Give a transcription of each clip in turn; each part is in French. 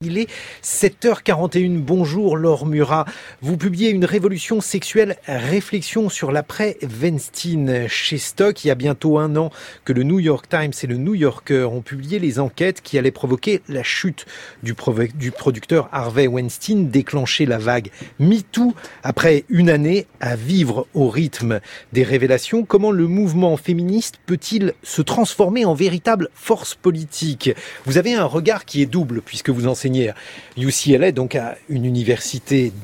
Il est 7h41. Bonjour Laure Murat. Vous publiez Une révolution sexuelle, réflexion sur l'après Weinstein chez Stock. Il y a bientôt 1 an que le New York Times et le New Yorker ont publié les enquêtes qui allaient provoquer la chute du producteur Harvey Weinstein, déclencher la vague MeToo. Après une année à vivre au rythme des révélations, comment le mouvement féministe peut-il se transformer en véritable force politique ? Vous avez un regard qui est double puisque vous enseignez à UCLA, donc dans une université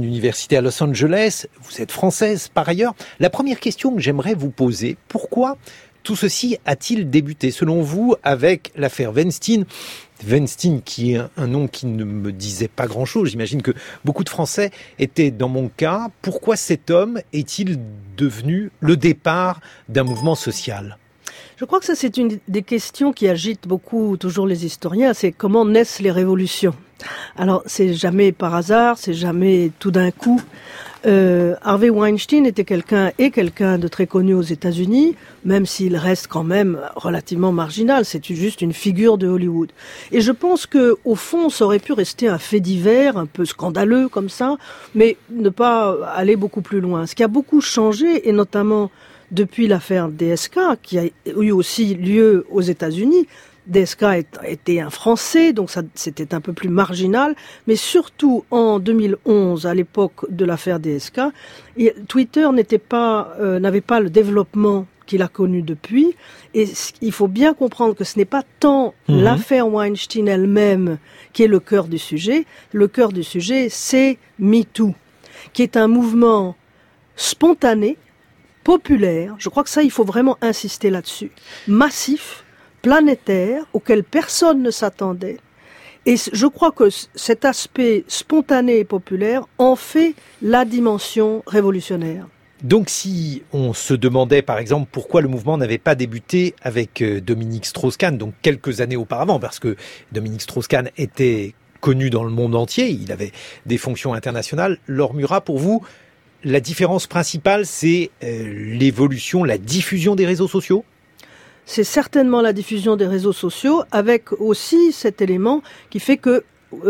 à Los Angeles. Vous êtes française par ailleurs. La première question que j'aimerais vous poser, pourquoi tout ceci a-t-il débuté, selon vous, avec l'affaire Weinstein ? Weinstein, qui est un nom qui ne me disait pas grand-chose. J'imagine que beaucoup de Français étaient dans mon cas. Pourquoi cet homme est-il devenu le départ d'un mouvement social ? Je crois que ça, c'est une des questions qui agitent beaucoup toujours les historiens, c'est comment naissent les révolutions. Alors, c'est jamais par hasard, c'est jamais tout d'un coup. Harvey Weinstein était quelqu'un de très connu aux États-Unis, même s'il reste quand même relativement marginal. C'est juste une figure de Hollywood. Et je pense que, au fond, ça aurait pu rester un fait divers, un peu scandaleux comme ça, mais ne pas aller beaucoup plus loin. Ce qui a beaucoup changé, et notamment depuis l'affaire DSK, qui a eu aussi lieu aux États-Unis. DSK était un Français, donc ça, c'était un peu plus marginal. Mais surtout en 2011, à l'époque de l'affaire DSK, Twitter n'avait pas le développement qu'il a connu depuis. Et il faut bien comprendre que ce n'est pas tant l'affaire Weinstein elle-même qui est le cœur du sujet. Le cœur du sujet, c'est MeToo, qui est un mouvement spontané, populaire, je crois que ça, il faut vraiment insister là-dessus, massif, planétaire, auquel personne ne s'attendait. Et je crois que cet aspect spontané et populaire en fait la dimension révolutionnaire. Donc si on se demandait par exemple pourquoi le mouvement n'avait pas débuté avec Dominique Strauss-Kahn, donc quelques années auparavant, parce que Dominique Strauss-Kahn était connu dans le monde entier, il avait des fonctions internationales. Laure Murat, pour vous, la différence principale, c'est l'évolution, la diffusion des réseaux sociaux ? C'est certainement la diffusion des réseaux sociaux, avec aussi cet élément qui fait que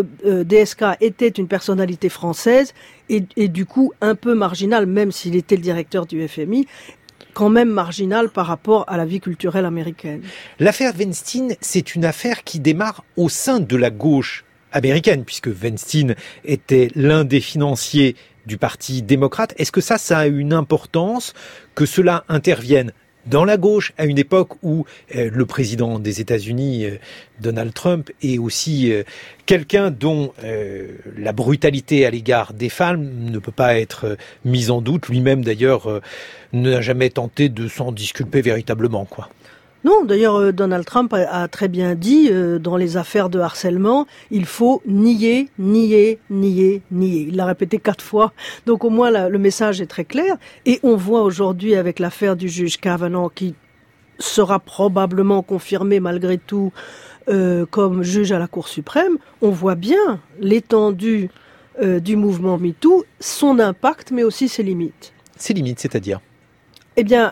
DSK était une personnalité française et du coup un peu marginal, même s'il était le directeur du FMI, quand même marginal par rapport à la vie culturelle américaine. L'affaire Weinstein, c'est une affaire qui démarre au sein de la gauche américaine, puisque Weinstein était l'un des financiers du Parti démocrate. Est-ce que ça a une importance que cela intervienne dans la gauche à une époque où le président des États-Unis, Donald Trump, est aussi quelqu'un dont la brutalité à l'égard des femmes ne peut pas être mise en doute. Lui-même, d'ailleurs, n'a jamais tenté de s'en disculper véritablement, quoi. Non, d'ailleurs, Donald Trump a très bien dit, dans les affaires de harcèlement, il faut nier. Il l'a répété 4 fois. Donc au moins, le message est très clair. Et on voit aujourd'hui avec l'affaire du juge Kavanaugh, qui sera probablement confirmé malgré tout comme juge à la Cour suprême, on voit bien l'étendue du mouvement MeToo, son impact, mais aussi ses limites. Ses limites, c'est-à-dire ? Eh bien,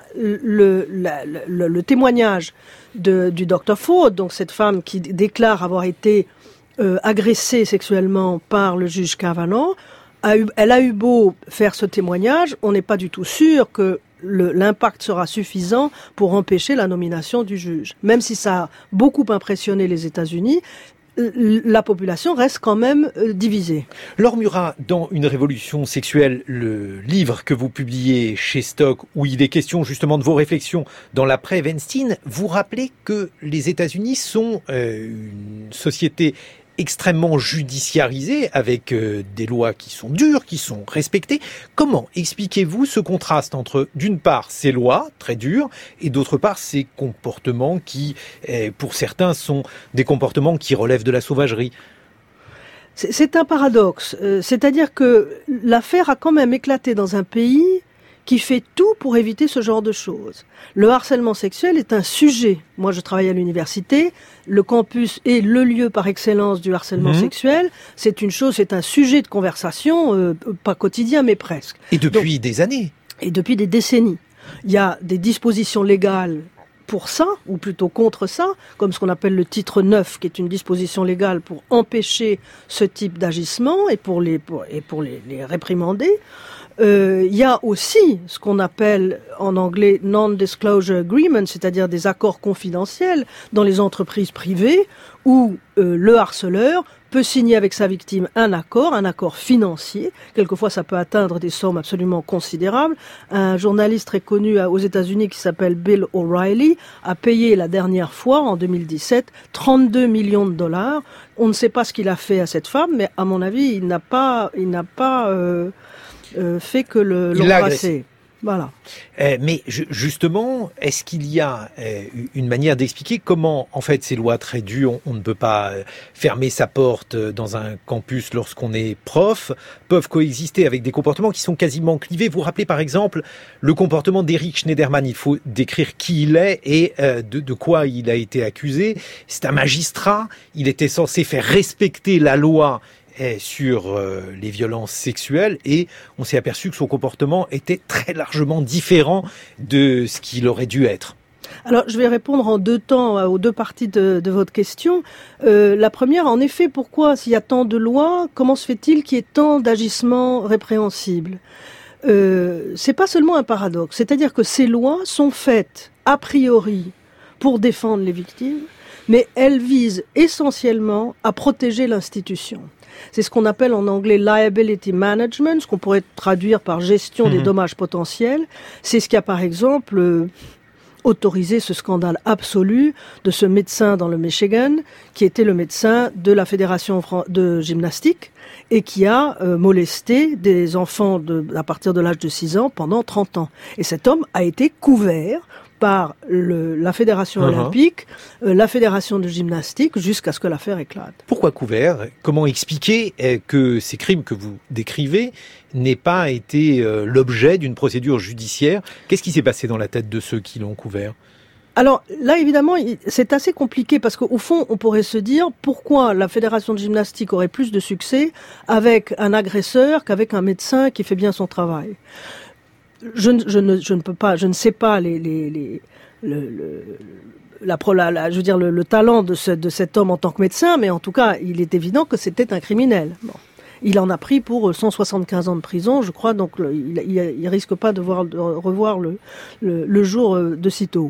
le témoignage du Dr Ford, donc cette femme qui déclare avoir été agressée sexuellement par le juge Kavanaugh, elle a eu beau faire ce témoignage, on n'est pas du tout sûr que l'impact sera suffisant pour empêcher la nomination du juge. Même si ça a beaucoup impressionné les États-Unis, la population reste quand même divisée. Laure Murat, dans Une révolution sexuelle, le livre que vous publiez chez Stock, où il est question justement de vos réflexions dans l'après-Weinstein, vous rappelez que les États-Unis sont une société extrêmement judiciarisée, avec des lois qui sont dures, qui sont respectées. Comment expliquez-vous ce contraste entre, d'une part, ces lois très dures, et d'autre part, ces comportements qui, pour certains, sont des comportements qui relèvent de la sauvagerie ? C'est un paradoxe. C'est-à-dire que l'affaire a quand même éclaté dans un pays qui fait tout pour éviter ce genre de choses. Le harcèlement sexuel est un sujet. Moi, je travaille à l'université. Le campus est le lieu par excellence du harcèlement sexuel. C'est une chose, c'est un sujet de conversation, pas quotidien, mais presque. Et depuis des années. Et depuis des décennies. Il y a des dispositions légales pour ça, ou plutôt contre ça, comme ce qu'on appelle le titre 9, qui est une disposition légale pour empêcher ce type d'agissement et pour les réprimander. Il y a aussi ce qu'on appelle en anglais non-disclosure agreement, c'est-à-dire des accords confidentiels dans les entreprises privées où le harceleur peut signer avec sa victime un accord financier. Quelquefois, ça peut atteindre des sommes absolument considérables. Un journaliste très connu aux États-Unis qui s'appelle Bill O'Reilly a payé la dernière fois, en 2017, 32 millions de dollars. On ne sait pas ce qu'il a fait à cette femme, mais à mon avis, il n'a pas fait que l'embrasser. Voilà. Mais justement, est-ce qu'il y a une manière d'expliquer comment, en fait, ces lois très dures, on ne peut pas fermer sa porte dans un campus lorsqu'on est prof, peuvent coexister avec des comportements qui sont quasiment clivés. Vous rappelez par exemple le comportement d'Eric Schneiderman. Il faut décrire qui il est et de quoi il a été accusé. C'est un magistrat. Il était censé faire respecter la loi sur les violences sexuelles et on s'est aperçu que son comportement était très largement différent de ce qu'il aurait dû être. Alors, je vais répondre en deux temps aux deux parties de votre question. La première, en effet, pourquoi, s'il y a tant de lois, comment se fait-il qu'il y ait tant d'agissements répréhensibles ? C'est pas seulement un paradoxe, c'est-à-dire que ces lois sont faites a priori pour défendre les victimes, mais elles visent essentiellement à protéger l'institution. C'est ce qu'on appelle en anglais liability management, ce qu'on pourrait traduire par gestion des dommages potentiels. C'est ce qui a par exemple autorisé ce scandale absolu de ce médecin dans le Michigan, qui était le médecin de la Fédération de gymnastique et qui a molesté des enfants à partir de l'âge de 6 ans pendant 30 ans. Et cet homme a été couvert par la Fédération olympique, la Fédération de gymnastique, jusqu'à ce que l'affaire éclate. Pourquoi couvert ? Comment expliquer que ces crimes que vous décrivez n'aient pas été l'objet d'une procédure judiciaire ? Qu'est-ce qui s'est passé dans la tête de ceux qui l'ont couvert ? Alors là, évidemment, c'est assez compliqué parce qu'au fond, on pourrait se dire pourquoi la Fédération de gymnastique aurait plus de succès avec un agresseur qu'avec un médecin qui fait bien son travail. Je ne sais pas le talent de cet homme en tant que médecin, mais en tout cas, il est évident que c'était un criminel. Bon. Il en a pris pour 175 ans de prison, je crois, donc il risque pas de revoir le jour de sitôt.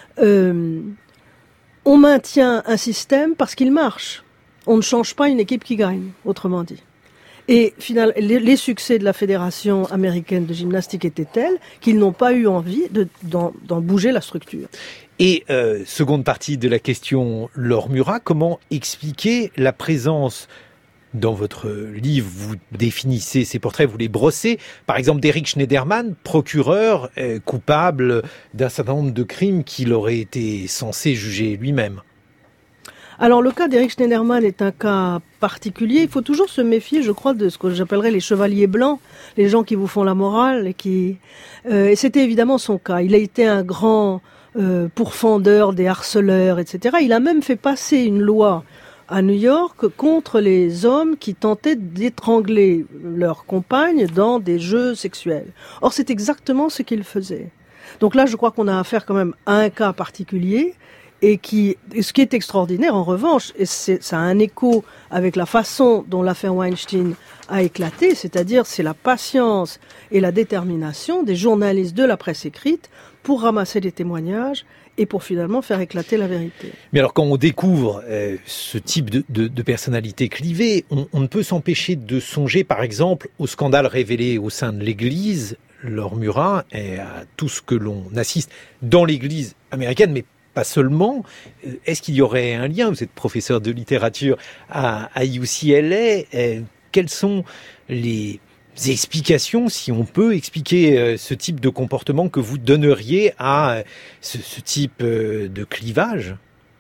On maintient un système parce qu'il marche. On ne change pas une équipe qui gagne, autrement dit. Et finalement, les succès de la Fédération américaine de gymnastique étaient tels qu'ils n'ont pas eu envie d'en bouger la structure. Et seconde partie de la question, Laure Murat, comment expliquer la présence dans votre livre, vous définissez ces portraits, vous les brossez, par exemple d'Eric Schneiderman, procureur coupable d'un certain nombre de crimes qu'il aurait été censé juger lui-même. Alors le cas d'Eric Schneiderman est un cas particulier. Il faut toujours se méfier, je crois, de ce que j'appellerais les chevaliers blancs, les gens qui vous font la morale et c'était évidemment son cas. Il a été un grand pourfendeur des harceleurs, etc. Il a même fait passer une loi à New York contre les hommes qui tentaient d'étrangler leurs compagnes dans des jeux sexuels. Or, c'est exactement ce qu'il faisait. Donc là, je crois qu'on a affaire quand même à un cas particulier. Et ce qui est extraordinaire, en revanche, et ça a un écho avec la façon dont l'affaire Weinstein a éclaté, c'est-à-dire c'est la patience et la détermination des journalistes de la presse écrite pour ramasser des témoignages et pour finalement faire éclater la vérité. Mais alors quand on découvre ce type de personnalité clivée, on ne peut s'empêcher de songer par exemple au scandale révélé au sein de l'Église, Laure Murat, et à tout ce que l'on assiste dans l'Église américaine, mais pas seulement. Est-ce qu'il y aurait un lien ? Vous êtes professeur de littérature à UCLA. Quelles sont les explications, si on peut expliquer ce type de comportement que vous donneriez à ce type de clivage ?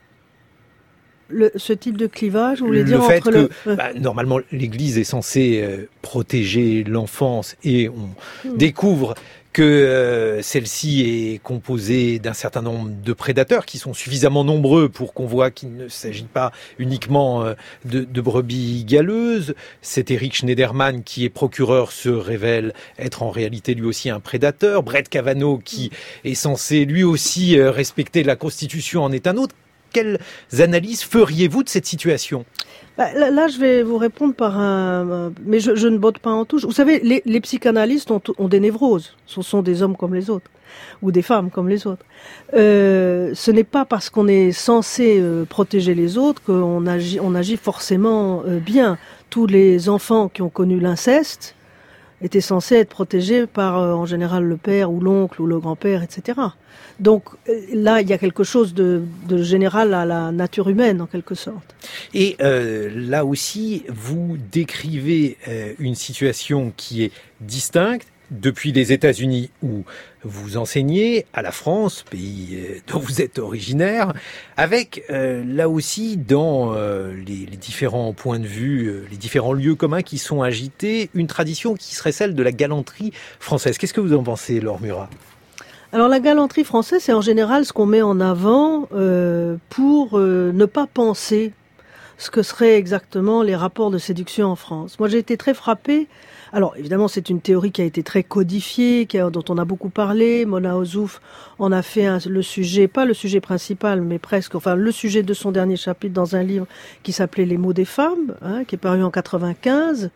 Ce type de clivage, vous voulez dire entre normalement, l'Église est censée protéger l'enfance et on découvre que celle-ci est composée d'un certain nombre de prédateurs qui sont suffisamment nombreux pour qu'on voit qu'il ne s'agit pas uniquement de brebis galeuses. Cet Eric Schneiderman, qui est procureur, se révèle être en réalité lui aussi un prédateur. Brett Kavanaugh, qui est censé lui aussi respecter la Constitution, en est un autre. Quelles analyses feriez-vous de cette situation ? Là, je vais vous répondre mais je ne botte pas en touche. Vous savez, les psychanalystes ont des névroses. Ce sont des hommes comme les autres, ou des femmes comme les autres. Ce n'est pas parce qu'on est censé protéger les autres qu'on agit forcément bien. Tous les enfants qui ont connu l'inceste étaient censés être protégés par, en général, le père ou l'oncle ou le grand-père, etc. Donc là, il y a quelque chose de général à la nature humaine, en quelque sorte. Et là aussi, vous décrivez une situation qui est distincte depuis les États-Unis où vous enseignez, à la France, pays dont vous êtes originaire, avec là aussi dans les différents points de vue, les différents lieux communs qui sont agités, une tradition qui serait celle de la galanterie française. Qu'est-ce que vous en pensez, Laure Murat ? Alors la galanterie française, c'est en général ce qu'on met en avant pour ne pas penser ce que seraient exactement les rapports de séduction en France. Moi, j'ai été très frappée. Alors, évidemment, c'est une théorie qui a été très codifiée, dont on a beaucoup parlé. Mona Ozouf en a fait le sujet, pas le sujet principal, mais presque, enfin, le sujet de son dernier chapitre dans un livre qui s'appelait Les mots des femmes, qui est paru en 95.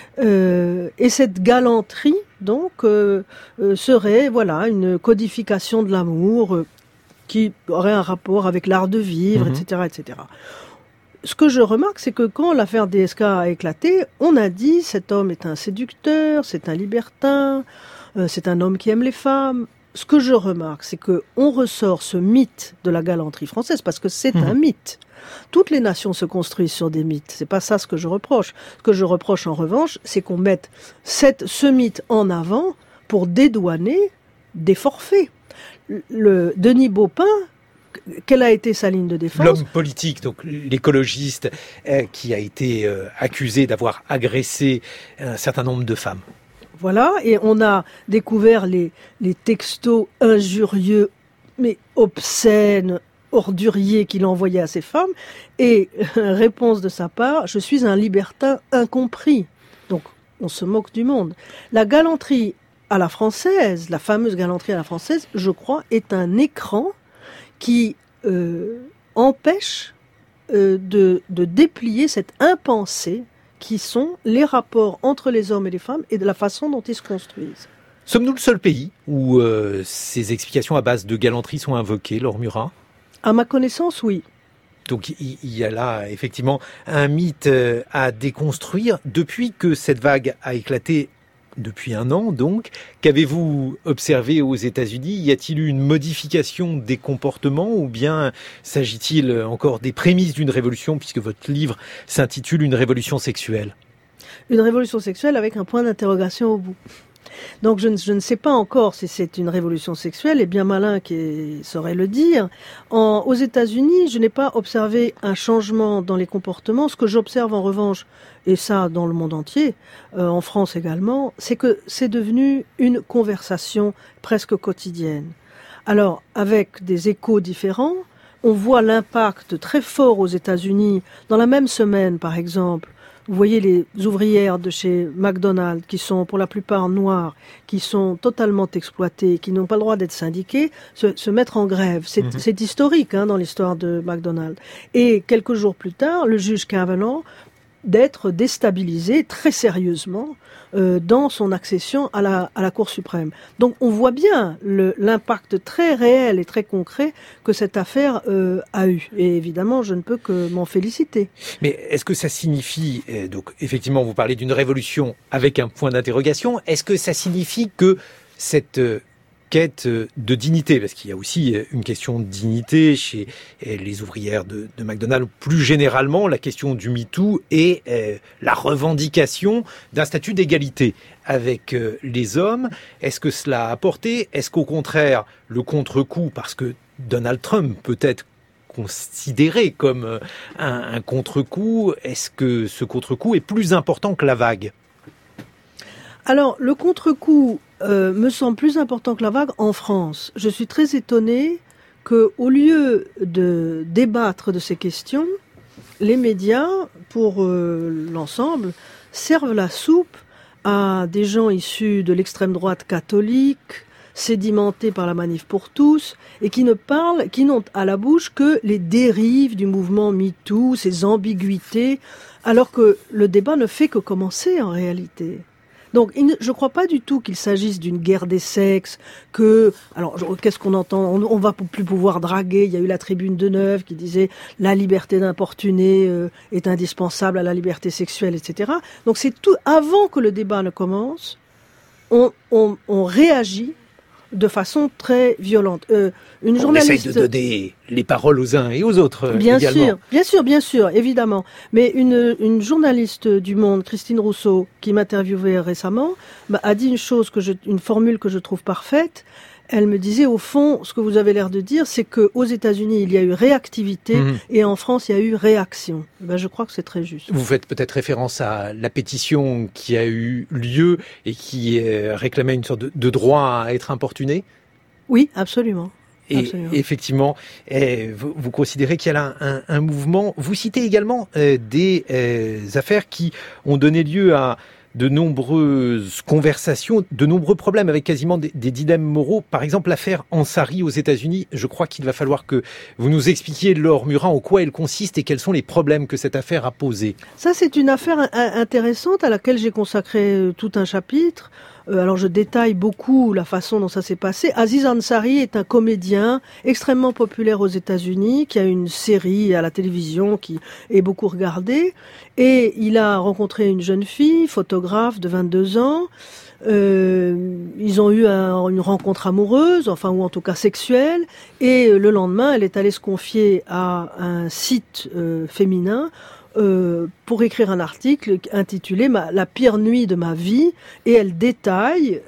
Et cette galanterie, donc, serait, voilà, une codification de l'amour qui aurait un rapport avec l'art de vivre, etc., etc. Ce que je remarque, c'est que quand l'affaire DSK a éclaté, on a dit cet homme est un séducteur, c'est un libertin, c'est un homme qui aime les femmes. Ce que je remarque, c'est que on ressort ce mythe de la galanterie française parce que c'est un mythe. Toutes les nations se construisent sur des mythes. C'est pas ça ce que je reproche. Ce que je reproche en revanche, c'est qu'on mette ce mythe en avant pour dédouaner des forfaits. Le Denis Baupin, quelle a été sa ligne de défense ? L'homme politique, donc l'écologiste, qui a été accusé d'avoir agressé un certain nombre de femmes. Voilà, et on a découvert les textos injurieux, mais obscènes, orduriers qu'il envoyait à ces femmes. Et réponse de sa part, je suis un libertin incompris. Donc on se moque du monde. La galanterie à la française, la fameuse galanterie à la française, je crois, est un écran qui empêche de déplier cette impensée qui sont les rapports entre les hommes et les femmes et de la façon dont ils se construisent. Sommes-nous le seul pays où ces explications à base de galanterie sont invoquées, Laure Murat ? À ma connaissance, oui. Donc il y a là effectivement un mythe à déconstruire. Depuis que cette vague a éclaté, depuis un an donc, qu'avez-vous observé aux États-Unis ? Y a-t-il eu une modification des comportements ou bien s'agit-il encore des prémices d'une révolution puisque votre livre s'intitule « Une révolution sexuelle » ? Une révolution sexuelle avec un point d'interrogation au bout. Donc je ne sais pas encore si c'est une révolution sexuelle, et bien malin qui saurait le dire. Aux États-Unis, je n'ai pas observé un changement dans les comportements. Ce que j'observe en revanche, et ça dans le monde entier, en France également, c'est que c'est devenu une conversation presque quotidienne. Alors, avec des échos différents, on voit l'impact très fort aux États-Unis. Dans la même semaine, par exemple, vous voyez les ouvrières de chez McDonald's qui sont pour la plupart noires, qui sont totalement exploitées, qui n'ont pas le droit d'être syndiquées, se mettre en grève. C'est historique dans l'histoire de McDonald's. Et quelques jours plus tard, le juge Kavanaugh d'être déstabilisé très sérieusement dans son accession à la Cour suprême. Donc on voit bien l'impact très réel et très concret que cette affaire a eu. Et évidemment, je ne peux que m'en féliciter. Mais est-ce que ça signifie, donc effectivement vous parlez d'une révolution avec un point d'interrogation, est-ce que ça signifie que cette quête de dignité, parce qu'il y a aussi une question de dignité chez les ouvrières de McDonald's, plus généralement la question du MeToo et la revendication d'un statut d'égalité avec les hommes. Est-ce que cela a apporté ? Est-ce qu'au contraire, le contre-coup, parce que Donald Trump peut être considéré comme un contre-coup, est-ce que ce contre-coup est plus important que la vague ? Alors, le contre-coup me semble plus important que la vague en France. Je suis très étonnée que, au lieu de débattre de ces questions, les médias, pour l'ensemble, servent la soupe à des gens issus de l'extrême droite catholique, sédimentés par la Manif pour tous, et qui n'ont à la bouche que les dérives du mouvement MeToo, ses ambiguïtés, alors que le débat ne fait que commencer en réalité. Donc, je ne crois pas du tout qu'il s'agisse d'une guerre des sexes, qu'est-ce qu'on entend? On va plus pouvoir draguer. Il y a eu la tribune de Neuve qui disait la liberté d'importuner est indispensable à la liberté sexuelle, etc. Donc, c'est tout, avant que le débat ne commence, on réagit de façon très violente. Une journaliste... essaye de donner les paroles aux uns et aux autres également. Bien sûr, évidemment. Mais une journaliste du Monde, Christine Rousseau, qui m'interviewait récemment, a dit une formule que je trouve parfaite. Elle me disait, au fond, ce que vous avez l'air de dire, c'est qu'aux États-Unis, il y a eu réactivité et en France, il y a eu réaction. Je crois que c'est très juste. Vous faites peut-être référence à la pétition qui a eu lieu et qui réclamait une sorte de droit à être importuné ? Oui, absolument. Et effectivement, vous considérez qu'il y a là un mouvement. Vous citez également des affaires qui ont donné lieu à de nombreuses conversations, de nombreux problèmes avec quasiment des dilemmes moraux. Par exemple, l'affaire Ansari aux États-Unis. Je crois qu'il va falloir que vous nous expliquiez, Laure Murat, en quoi elle consiste et quels sont les problèmes que cette affaire a posés. Ça, c'est une affaire intéressante à laquelle j'ai consacré tout un chapitre. Alors je détaille beaucoup la façon dont ça s'est passé. Aziz Ansari est un comédien extrêmement populaire aux États-Unis, qui a une série à la télévision qui est beaucoup regardée. Et il a rencontré une jeune fille, photographe de 22 ans. Ils ont eu une rencontre amoureuse, ou en tout cas sexuelle. Et le lendemain, elle est allée se confier à un site féminin pour écrire un article intitulé La pire nuit de ma vie, et elle détaille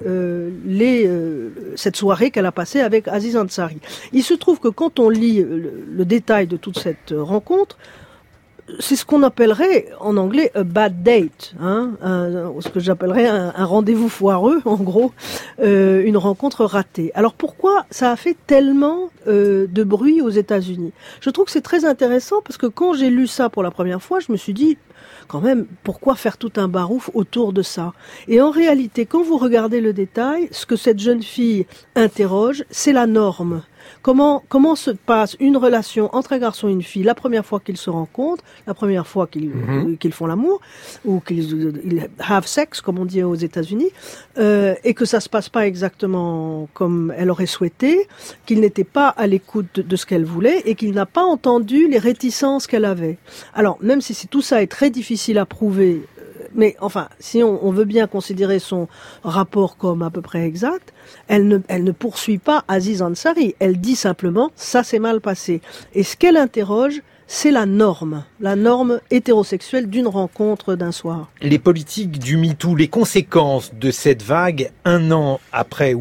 cette soirée qu'elle a passée avec Aziz Ansari. Il se trouve que quand on lit le détail de toute cette rencontre, c'est ce qu'on appellerait en anglais a bad date, ce que j'appellerais un rendez-vous foireux, en gros, une rencontre ratée. Alors pourquoi ça a fait tellement de bruit aux États-Unis? Je trouve que c'est très intéressant parce que quand j'ai lu ça pour la première fois, je me suis dit, quand même, pourquoi faire tout un barouf autour de ça? Et en réalité, quand vous regardez le détail, ce que cette jeune fille interroge, c'est la norme. Comment se passe une relation entre un garçon et une fille la première fois qu'ils se rencontrent, la première fois qu'ils font l'amour, ou qu'ils have sex, comme on dit aux États-Unis, et que ça se passe pas exactement comme elle aurait souhaité, qu'il n'était pas à l'écoute de ce qu'elle voulait, et qu'il n'a pas entendu les réticences qu'elle avait. Alors, même si tout ça est très difficile à prouver, mais enfin, si on veut bien considérer son rapport comme à peu près exact, elle ne poursuit pas Aziz Ansari. Elle dit simplement, ça s'est mal passé. Et ce qu'elle interroge, c'est la norme hétérosexuelle d'une rencontre d'un soir. Les politiques du MeToo, les conséquences de cette vague, un an après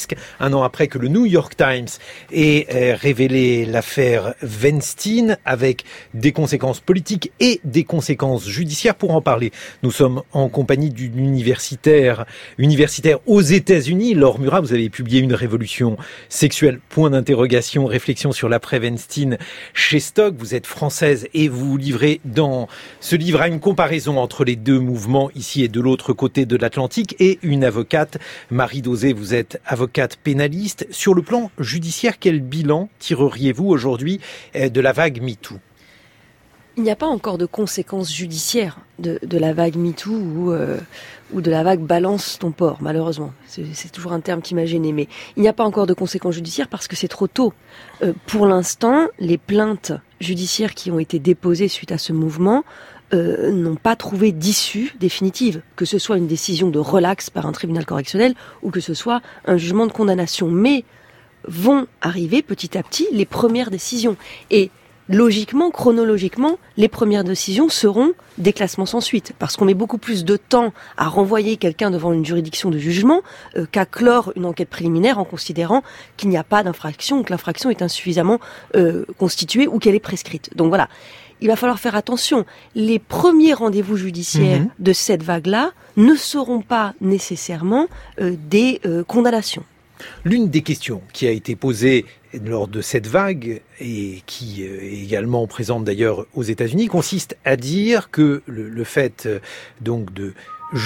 que le New York Times ait révélé l'affaire Weinstein, avec des conséquences politiques et des conséquences judiciaires. Pour en parler, nous sommes en compagnie d'une universitaire aux États-Unis. Laure Murat, vous avez publié Une révolution sexuelle, point d'interrogation, réflexion sur l'après Weinstein chez Stock. Vous êtes française et vous vous livrez dans ce livre à une comparaison entre les deux mouvements ici et de l'autre côté de l'Atlantique, et une avocate, Marie Dauzé, vous êtes avocate pénaliste. Sur le plan judiciaire, quel bilan tireriez-vous aujourd'hui de la vague MeToo ? Il n'y a pas encore de conséquences judiciaires de la vague MeToo ou de la vague balance ton porc, malheureusement. C'est toujours un terme qui m'a gênée, mais il n'y a pas encore de conséquences judiciaires parce que c'est trop tôt. Pour l'instant, les plaintes judiciaires qui ont été déposées suite à ce mouvement n'ont pas trouvé d'issue définitive, que ce soit une décision de relax par un tribunal correctionnel ou que ce soit un jugement de condamnation. Mais vont arriver petit à petit les premières décisions. Et logiquement, chronologiquement, les premières décisions seront des classements sans suite, parce qu'on met beaucoup plus de temps à renvoyer quelqu'un devant une juridiction de jugement qu'à clore une enquête préliminaire en considérant qu'il n'y a pas d'infraction ou que l'infraction est insuffisamment constituée ou qu'elle est prescrite. Donc voilà, il va falloir faire attention. Les premiers rendez-vous judiciaires de cette vague-là ne seront pas nécessairement des condamnations. L'une des questions qui a été posée lors de cette vague et qui est également présente d'ailleurs aux États-Unis consiste à dire que le fait donc de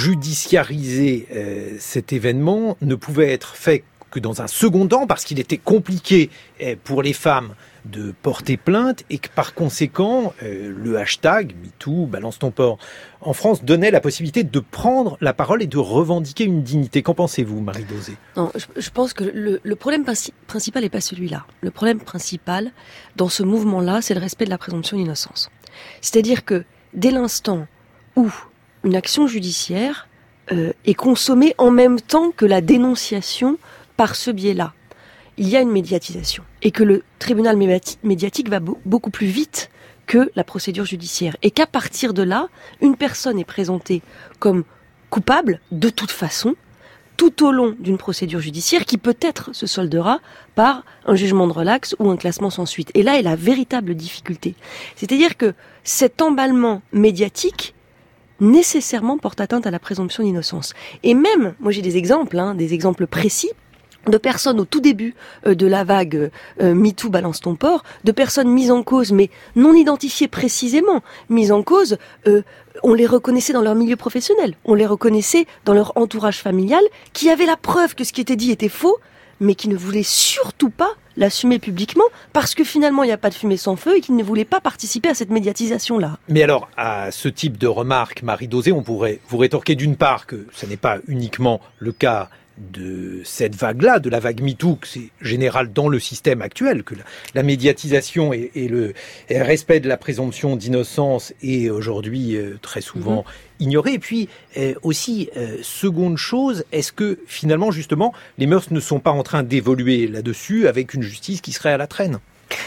judiciariser cet événement ne pouvait être fait que dans un second temps parce qu'il était compliqué pour les femmes de porter plainte et que par conséquent le hashtag MeToo, balance ton porc en France donnait la possibilité de prendre la parole et de revendiquer une dignité. Qu'en pensez-vous, Marie Dauzé ? Non, je pense que le problème principal n'est pas celui-là. Le problème principal dans ce mouvement-là, c'est le respect de la présomption d'innocence. C'est-à-dire que dès l'instant où une action judiciaire est consommée en même temps que la dénonciation par ce biais-là, il y a une médiatisation et que le tribunal médiatique va beaucoup plus vite que la procédure judiciaire et qu'à partir de là, une personne est présentée comme coupable de toute façon tout au long d'une procédure judiciaire qui peut-être se soldera par un jugement de relax ou un classement sans suite. Et là est la véritable difficulté. C'est-à-dire que cet emballement médiatique nécessairement porte atteinte à la présomption d'innocence. Et même, moi j'ai des exemples précis, de personnes au tout début de la vague MeToo balance ton porc, de personnes mises en cause mais non identifiées précisément, mises en cause, on les reconnaissait dans leur milieu professionnel, on les reconnaissait dans leur entourage familial, qui avaient la preuve que ce qui était dit était faux, mais qui ne voulaient surtout pas l'assumer publiquement, parce que finalement il n'y a pas de fumée sans feu et qu'ils ne voulaient pas participer à cette médiatisation-là. Mais alors, à ce type de remarques, Marie Dauzé, on pourrait vous rétorquer d'une part que ce n'est pas uniquement le cas de cette vague-là, de la vague MeToo, que c'est général dans le système actuel, que la médiatisation et le respect de la présomption d'innocence est aujourd'hui très souvent ignoré. Et puis aussi, seconde chose, est-ce que finalement, justement, les mœurs ne sont pas en train d'évoluer là-dessus avec une justice qui serait à la traîne ?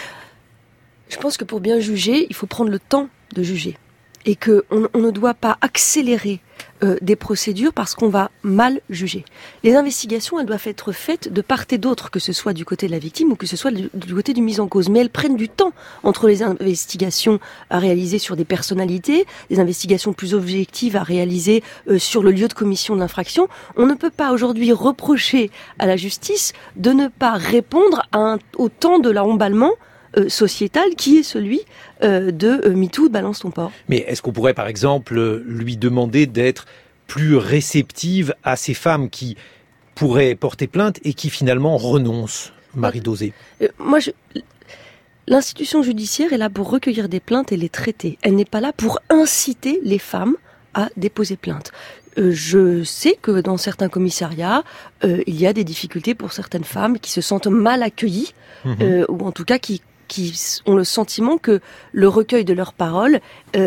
Je pense que pour bien juger, il faut prendre le temps de juger. Et qu'on ne doit pas accélérer des procédures parce qu'on va mal juger. Les investigations, elles doivent être faites de part et d'autre, que ce soit du côté de la victime ou que ce soit du côté du mis en cause. Mais elles prennent du temps entre les investigations à réaliser sur des personnalités, des investigations plus objectives à réaliser sur le lieu de commission de l'infraction. On ne peut pas aujourd'hui reprocher à la justice de ne pas répondre au temps de l'emballement sociétal qui est celui de MeToo, balance ton porc. Mais est-ce qu'on pourrait par exemple lui demander d'être plus réceptive à ces femmes qui pourraient porter plainte et qui finalement renoncent, Marie Dauzé ? L'institution judiciaire est là pour recueillir des plaintes et les traiter. Elle n'est pas là pour inciter les femmes à déposer plainte. Je sais que dans certains commissariats, il y a des difficultés pour certaines femmes qui se sentent mal accueillies, ou en tout cas qui ont le sentiment que le recueil de leurs paroles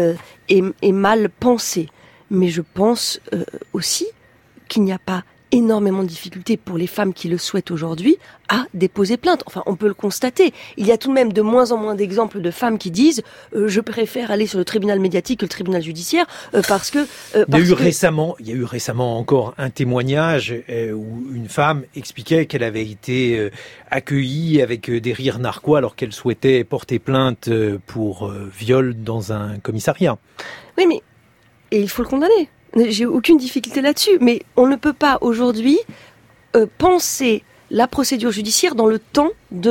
est mal pensé. Mais je pense aussi qu'il n'y a pas énormément de difficultés pour les femmes qui le souhaitent aujourd'hui à déposer plainte. Enfin, on peut le constater. Il y a tout de même de moins en moins d'exemples de femmes qui disent je préfère aller sur le tribunal médiatique que le tribunal judiciaire parce que... Il y a eu récemment encore un témoignage où une femme expliquait qu'elle avait été accueillie avec des rires narquois alors qu'elle souhaitait porter plainte pour viol dans un commissariat. Oui, mais et il faut le condamner. J'ai aucune difficulté là-dessus, mais on ne peut pas aujourd'hui penser la procédure judiciaire dans le temps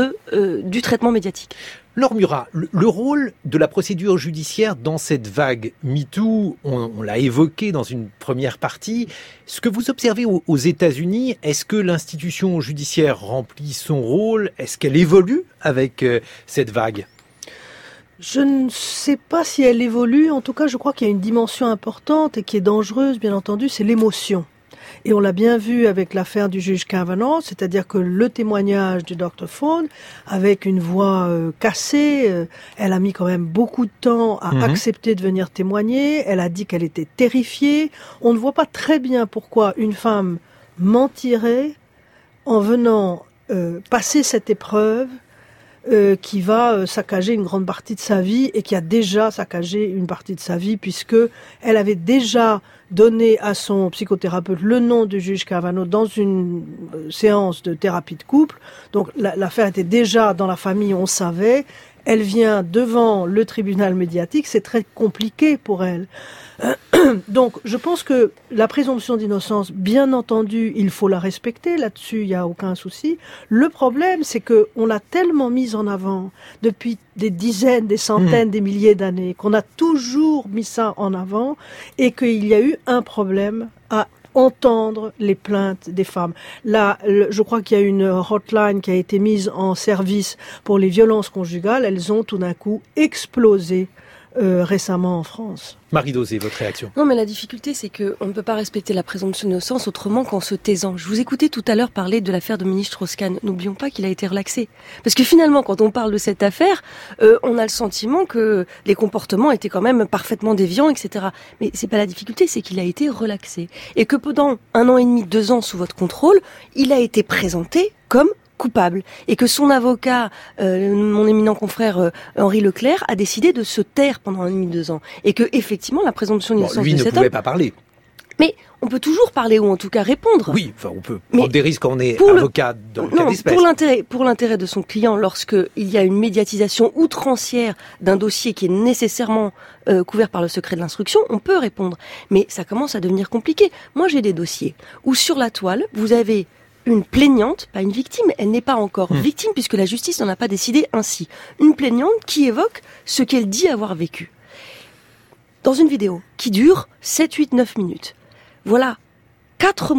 du traitement médiatique. Laure Murat, le rôle de la procédure judiciaire dans cette vague MeToo, on l'a évoqué dans une première partie. Ce que vous observez aux États-Unis, est-ce que l'institution judiciaire remplit son rôle ? Est-ce qu'elle évolue avec cette vague ? Je ne sais pas si elle évolue. En tout cas, je crois qu'il y a une dimension importante et qui est dangereuse, bien entendu, c'est l'émotion. Et on l'a bien vu avec l'affaire du juge Kavanaugh, c'est-à-dire que le témoignage du Dr. Ford, avec une voix cassée, elle a mis quand même beaucoup de temps à accepter de venir témoigner. Elle a dit qu'elle était terrifiée. On ne voit pas très bien pourquoi une femme mentirait en venant passer cette épreuve qui va saccager une grande partie de sa vie et qui a déjà saccagé une partie de sa vie puisque elle avait déjà donné à son psychothérapeute le nom du juge Kavanaugh dans une séance de thérapie de couple. Donc l'affaire était déjà dans la famille, on savait. elle vient devant le tribunal médiatique, c'est très compliqué pour elle. Donc, je pense que la présomption d'innocence, bien entendu, il faut la respecter. Là-dessus, il n'y a aucun souci. Le problème, c'est que on l'a tellement mise en avant depuis des dizaines, des centaines, des milliers d'années, qu'on a toujours mis ça en avant et qu'il y a eu un problème à entendre les plaintes des femmes. Là, je crois qu'il y a une hotline qui a été mise en service pour les violences conjugales. Elles ont tout d'un coup explosé récemment en France. Marie Dauzé, votre réaction? Non, mais la difficulté, c'est qu'on ne peut pas respecter la présomption d'innocence autrement qu'en se taisant. Je vous écoutais tout à l'heure parler de l'affaire Dominique Strauss-Kahn. N'oublions pas qu'il a été relaxé. Parce que finalement, quand on parle de cette affaire, on a le sentiment que les comportements étaient quand même parfaitement déviants, etc. Mais c'est pas la difficulté, c'est qu'il a été relaxé. Et que pendant 1 an et demi, 2 ans sous votre contrôle, il a été présenté comme coupable, et que son avocat, mon éminent confrère Henri Leclerc, a décidé de se taire pendant 1 an et demi, 2 ans, et que effectivement la présomption d'innocence lui de ne cet pouvait homme... pas parler. Mais on peut toujours parler, ou en tout cas répondre. Oui, enfin, on peut prendre des risques quand on est avocat dans le cas d'espèce. Pour l'intérêt de son client, lorsque il y a une médiatisation outrancière d'un dossier qui est nécessairement couvert par le secret de l'instruction, on peut répondre. Mais ça commence à devenir compliqué. Moi, j'ai des dossiers où sur la toile, vous avez une plaignante, pas une victime, elle n'est pas encore victime puisque la justice n'en a pas décidé ainsi. Une plaignante qui évoque ce qu'elle dit avoir vécu. Dans une vidéo qui dure 7, 8, 9 minutes. Voilà 6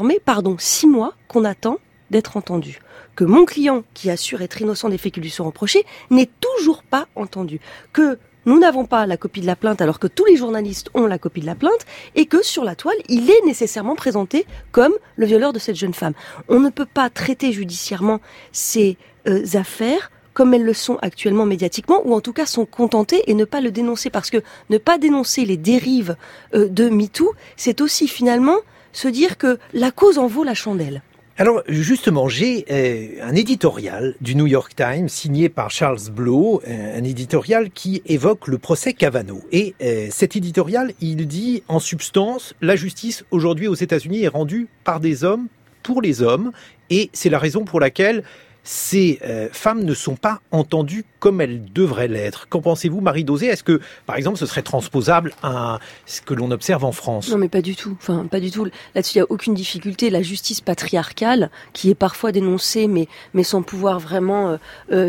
mois qu'on attend d'être entendu. Que mon client, qui assure être innocent des faits qui lui sont reprochés, n'est toujours pas entendu. Que nous n'avons pas la copie de la plainte alors que tous les journalistes ont la copie de la plainte et que sur la toile, il est nécessairement présenté comme le violeur de cette jeune femme. On ne peut pas traiter judiciairement ces affaires comme elles le sont actuellement médiatiquement, ou en tout cas sont contentées et ne pas le dénoncer. Parce que ne pas dénoncer les dérives de MeToo, c'est aussi finalement se dire que la cause en vaut la chandelle. Alors justement, j'ai un éditorial du New York Times signé par Charles Blow, un éditorial qui évoque le procès Kavanaugh. Et cet éditorial, il dit en substance, la justice aujourd'hui aux États-Unis est rendue par des hommes pour les hommes, et c'est la raison pour laquelle ces femmes ne sont pas entendues comme elles devraient l'être. Qu'en pensez-vous, Marie Dauzé? Est-ce que, par exemple, ce serait transposable à ce que l'on observe en France? Non, mais pas du tout. Enfin, pas du tout. Là-dessus, il n'y a aucune difficulté. La justice patriarcale, qui est parfois dénoncée, mais sans pouvoir vraiment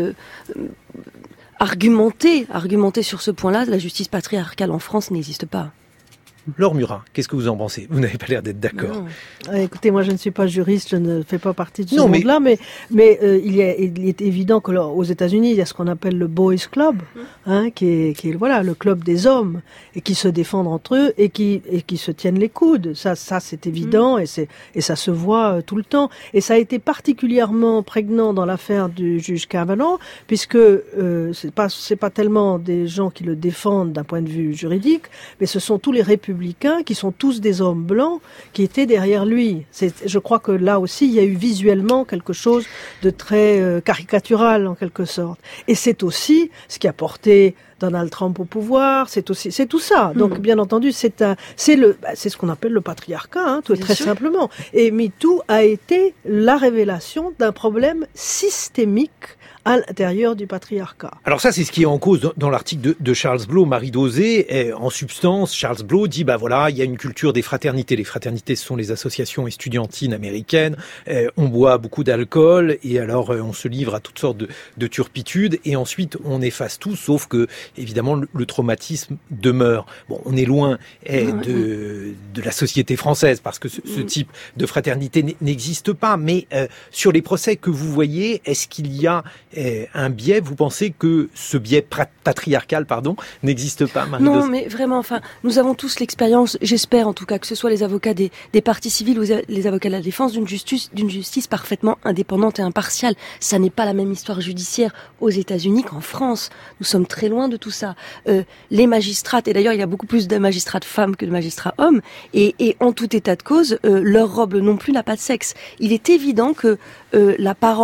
argumenter sur ce point-là, la justice patriarcale en France n'existe pas. Laure Murat, qu'est-ce que vous en pensez? Vous n'avez pas l'air d'être d'accord. Écoutez, moi je ne suis pas juriste, je ne fais pas partie de ce monde-là, mais il est évident que aux États-Unis, il y a ce qu'on appelle le Boys Club, qui est voilà le club des hommes et qui se défendent entre eux et qui se tiennent les coudes. Ça c'est évident et ça se voit tout le temps. Et ça a été particulièrement prégnant dans l'affaire du juge Kavanaugh, puisque c'est pas tellement des gens qui le défendent d'un point de vue juridique, mais ce sont tous les républicains qui sont tous des hommes blancs qui étaient derrière lui. Je crois que là aussi, il y a eu visuellement quelque chose de très caricatural en quelque sorte. Et c'est aussi ce qui a porté Donald Trump au pouvoir, c'est tout ça. Donc bien entendu, c'est ce qu'on appelle le patriarcat, tout très simplement. Et MeToo a été la révélation d'un problème systémique à l'intérieur du patriarcat. Alors ça, c'est ce qui est en cause dans l'article de Charles Blow, Marie Dauzé. En substance, Charles Blow dit, il y a une culture des fraternités. Les fraternités, ce sont les associations estudiantines américaines. On boit beaucoup d'alcool et alors on se livre à toutes sortes de turpitudes et ensuite on efface tout, sauf que, évidemment, le traumatisme demeure. Bon, on est loin de la société française parce que ce type de fraternité n'existe pas. Mais sur les procès que vous voyez, est-ce qu'il y a un biais? Vous pensez que ce biais patriarcal, n'existe pas, Marie Dauzé? Non, mais vraiment, nous avons tous l'expérience, j'espère en tout cas, que ce soit les avocats des parties civiles ou les avocats de la défense, d'une justice parfaitement indépendante et impartiale. Ça n'est pas la même histoire judiciaire aux États-Unis qu'en France. Nous sommes très loin de tout ça. Les magistrates, et d'ailleurs il y a beaucoup plus de magistrates femmes que de magistrats hommes, et en tout état de cause, leur robe non plus n'a pas de sexe. Il est évident que la parole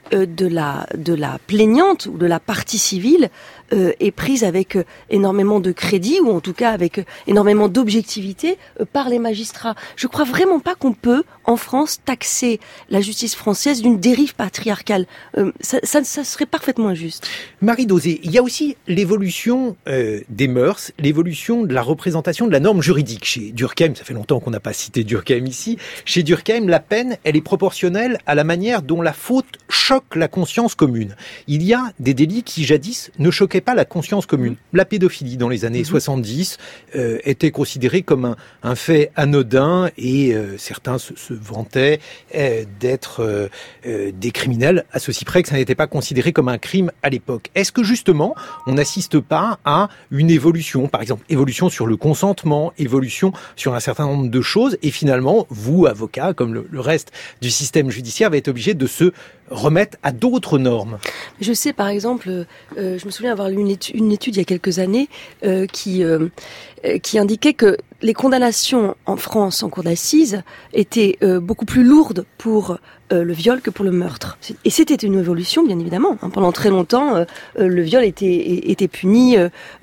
de la plaignante ou de la partie civile est prise avec énormément de crédit, ou en tout cas avec énormément d'objectivité par les magistrats. Je crois vraiment pas qu'on peut, en France, taxer la justice française d'une dérive patriarcale. Ça serait parfaitement injuste. Marie Dauzé, il y a aussi l'évolution des mœurs, l'évolution de la représentation de la norme juridique. Chez Durkheim, ça fait longtemps qu'on n'a pas cité Durkheim ici, chez Durkheim, la peine, elle est proportionnelle à la manière dont la faute choque la conscience commune. Il y a des délits qui, jadis, ne choquaient pas la conscience commune. La pédophilie, dans les années 70, était considérée comme un fait anodin, et certains se vantaient d'être des criminels, à ceci près que ça n'était pas considéré comme un crime à l'époque. Est-ce que justement, on n'assiste pas à une évolution, par exemple, évolution sur le consentement, évolution sur un certain nombre de choses, et finalement, vous, avocats, comme le reste du système judiciaire, va être obligé de se remettre à d'autres normes? Je sais, par exemple, je me souviens avoir lu une étude il y a quelques années qui indiquait que les condamnations en France en cour d'assises étaient beaucoup plus lourdes pour le viol que pour le meurtre. Et c'était une évolution, bien évidemment. Pendant très longtemps, le viol était puni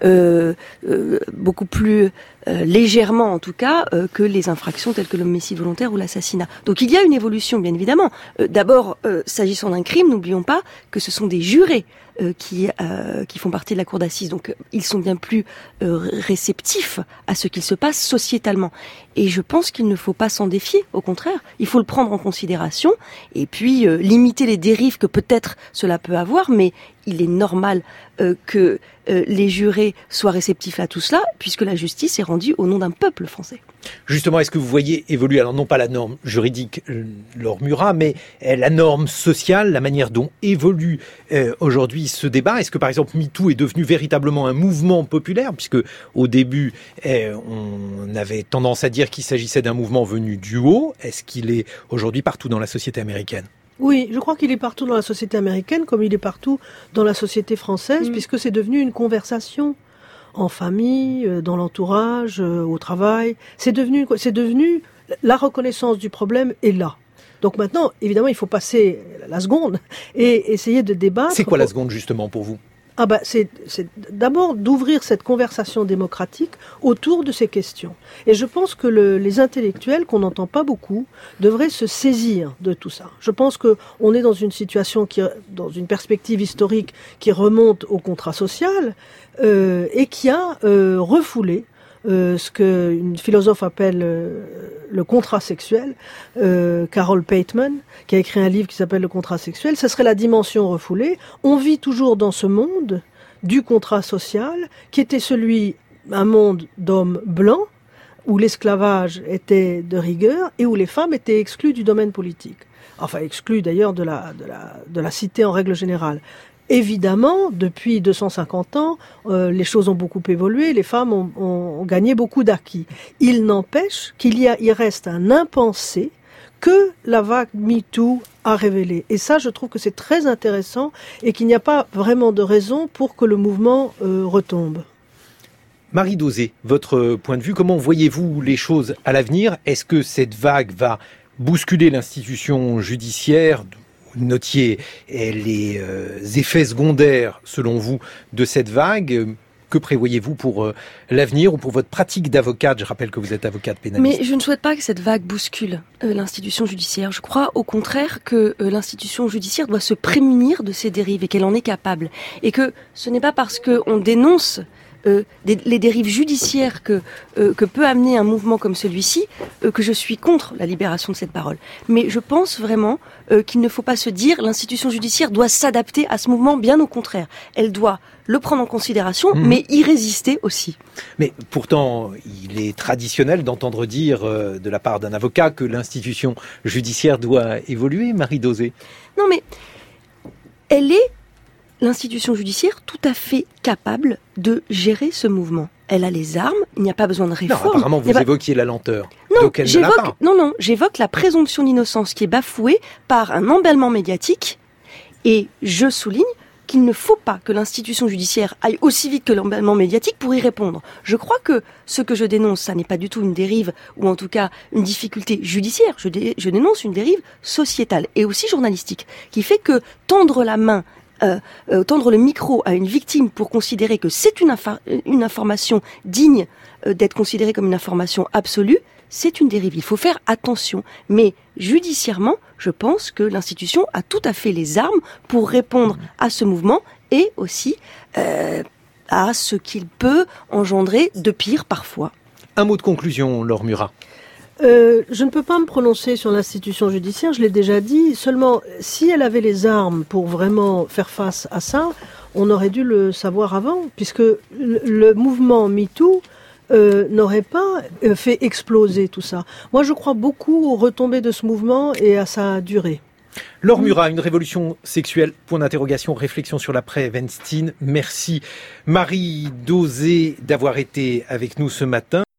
beaucoup plus légèrement, en tout cas, que les infractions telles que l'homicide volontaire ou l'assassinat. Donc il y a une évolution, bien évidemment. D'abord, s'agissant d'un crime, n'oublions pas que ce sont des jurés qui font partie de la cour d'assises. Donc ils sont bien plus réceptifs à ce qu'il se passe sociétalement. Et je pense qu'il ne faut pas s'en défier, au contraire. Il faut le prendre en considération et puis limiter les dérives que peut-être cela peut avoir, mais il est normal que les jurés soient réceptifs à tout cela, puisque la justice est rendue au nom d'un peuple français. Justement, est-ce que vous voyez évoluer, alors non pas la norme juridique, Laure Murat, mais la norme sociale, la manière dont évolue aujourd'hui ce débat? Est-ce que par exemple MeToo est devenu véritablement un mouvement populaire, puisque au début on avait tendance à dire qu'il s'agissait d'un mouvement venu du haut? Est-ce qu'il est aujourd'hui partout dans la société américaine? Oui, je crois qu'il est partout dans la société américaine, comme il est partout dans la société française, puisque c'est devenu une conversation en famille, dans l'entourage, au travail. C'est devenu la reconnaissance du problème est là. Donc maintenant, évidemment, il faut passer la seconde et essayer de débattre. C'est quoi la seconde, justement, pour vous? C'est d'abord d'ouvrir cette conversation démocratique autour de ces questions. Et je pense que les intellectuels, qu'on n'entend pas beaucoup, devraient se saisir de tout ça. Je pense qu'on est dans une situation dans une perspective historique qui remonte au contrat social et qui a refoulé ce qu'une philosophe appelle le contrat sexuel, Carol Pateman, qui a écrit un livre qui s'appelle Le contrat sexuel. Ça serait la dimension refoulée. On vit toujours dans ce monde du contrat social, qui était un monde d'hommes blancs, où l'esclavage était de rigueur et où les femmes étaient exclues du domaine politique. Enfin, exclues d'ailleurs de la cité en règle générale. Évidemment, depuis 250 ans, les choses ont beaucoup évolué, les femmes ont gagné beaucoup d'acquis. Il n'empêche il reste un impensé que la vague MeToo a révélé. Et ça, je trouve que c'est très intéressant et qu'il n'y a pas vraiment de raison pour que le mouvement retombe. Marie Dauzé, votre point de vue, comment voyez-vous les choses à l'avenir? Est-ce que cette vague va bousculer l'institution judiciaire? Vous notiez les effets secondaires, selon vous, de cette vague. Que prévoyez-vous pour l'avenir ou pour votre pratique d'avocate? Je rappelle que vous êtes avocate pénaliste. Mais je ne souhaite pas que cette vague bouscule l'institution judiciaire. Je crois au contraire que l'institution judiciaire doit se prémunir de ces dérives et qu'elle en est capable. Et que ce n'est pas parce qu'on dénonce les dérives judiciaires que peut amener un mouvement comme celui-ci que je suis contre la libération de cette parole. Mais je pense vraiment qu'il ne faut pas se dire l'institution judiciaire doit s'adapter à ce mouvement, bien au contraire. Elle doit le prendre en considération, mais y résister aussi. Mais pourtant, il est traditionnel d'entendre dire de la part d'un avocat que l'institution judiciaire doit évoluer, Marie Dauzé. Non, mais elle est, l'institution judiciaire, tout à fait capable de gérer ce mouvement. Elle a les armes, il n'y a pas besoin de réforme. Non, apparemment, vous évoquiez la lenteur. Non, j'évoque la présomption d'innocence qui est bafouée par un emballement médiatique, et je souligne qu'il ne faut pas que l'institution judiciaire aille aussi vite que l'emballement médiatique pour y répondre. Je crois que ce que je dénonce, ça n'est pas du tout une dérive, ou en tout cas une difficulté judiciaire. Je dénonce une dérive sociétale et aussi journalistique, qui fait que tendre la main, tendre le micro à une victime pour considérer que c'est une information digne d'être considérée comme une information absolue, c'est une dérive. Il faut faire attention. Mais judiciairement, je pense que l'institution a tout à fait les armes pour répondre à ce mouvement et aussi à ce qu'il peut engendrer de pire parfois. Un mot de conclusion, Laure Murat. Je ne peux pas me prononcer sur l'institution judiciaire, je l'ai déjà dit. Seulement, si elle avait les armes pour vraiment faire face à ça, on aurait dû le savoir avant, puisque le mouvement MeToo n'aurait pas fait exploser tout ça. Moi, je crois beaucoup aux retombées de ce mouvement et à sa durée. Laure Murat, une révolution sexuelle, point d'interrogation, réflexion sur l'après Weinstein. Merci Marie Dauzé d'avoir été avec nous ce matin.